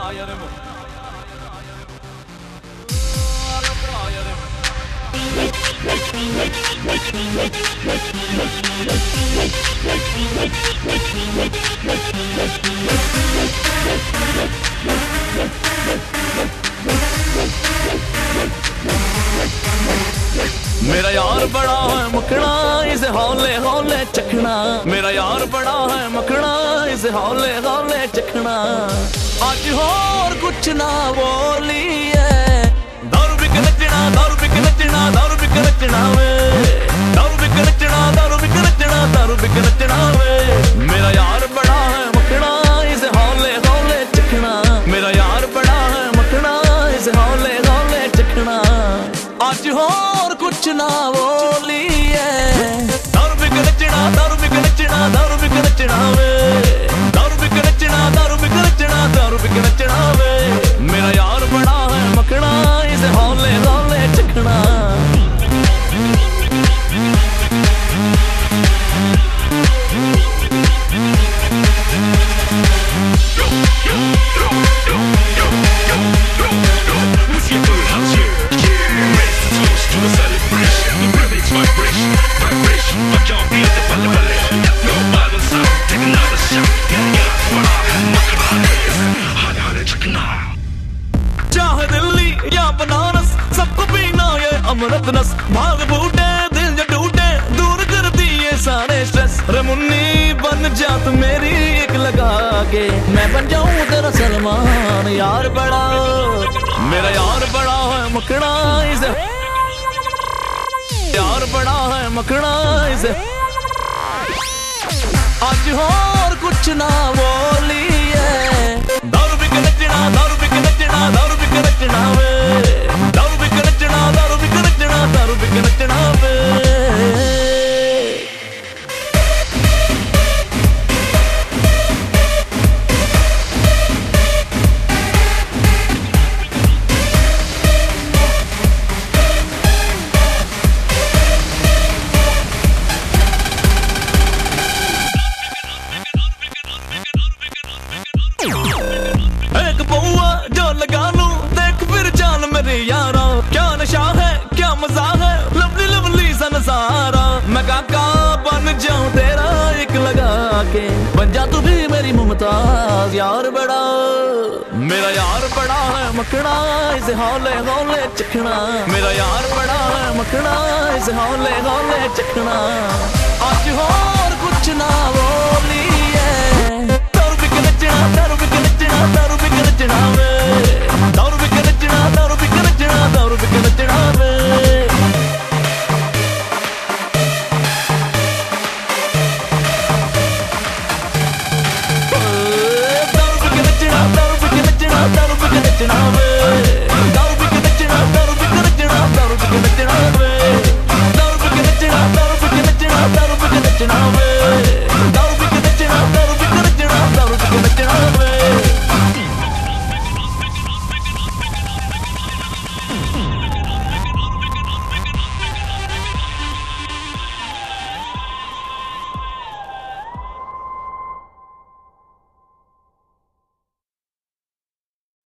मेरा यार बड़ा है मखना, इसे हौले हौले चखना। मेरा यार बड़ा है मखना, इसे हौले हौले चखना। आज और कुछ ना बोलिए, दारू बिक नचना, दारू बिक नचना, दारू बिक नचना वे, दारू बिक नचना, दारू बिक नचना, दारू बिक नचना वे। मेरा यार बड़ा है मखना, इसे हौले हौले चखना। मेरा यार बड़ा है मखना, इसे हौले हौले चखना। आज और कुछ ना बोलिए, दारू बिक नचना, दारू बिक नचना, दारू बिक नचना वे, दारू बिक नचना, दारू बिक नचना, दारू बिक नचना वे। मेरा यार बड़ा है मखना, इसे हौले हौले चखना। चाहे दिल्ली या बनारस, सबको पीना ये अमृत रस। भाग बूटे दिल जो टूटे, दूर कर दिए सारे स्ट्रेस। रे मुन्नी बन जा तू मेरी एक लगा के, मैं बन जाऊं तेरा सलमान। यार बड़ा, मेरा यार बड़ा है मखना, इसे यार बड़ा है मखना, इसे आज और कुछ ना बोलिए, दारू बिक नचना, दारू बिक नचना, दारू बिक नचना वे, दारू बिक नचना, दारू बिक नचना, दारू बिक नचना वे। एक पौआ जो लगा लूं, देख फिर चाल मेरे यारा। क्या नशा है, क्या मजा है, लवली लवली सा नजारा। मैं काका बन जाऊं तेरा एक लगा के, बन जा तू भी मेरी मुमताज। यार बड़ा, मेरा यार बड़ा है मखना, इसे हौले हौले चखना। मेरा यार बड़ा है मखना, इसे हौले हौले चखना। आज और कुछ ना बोली,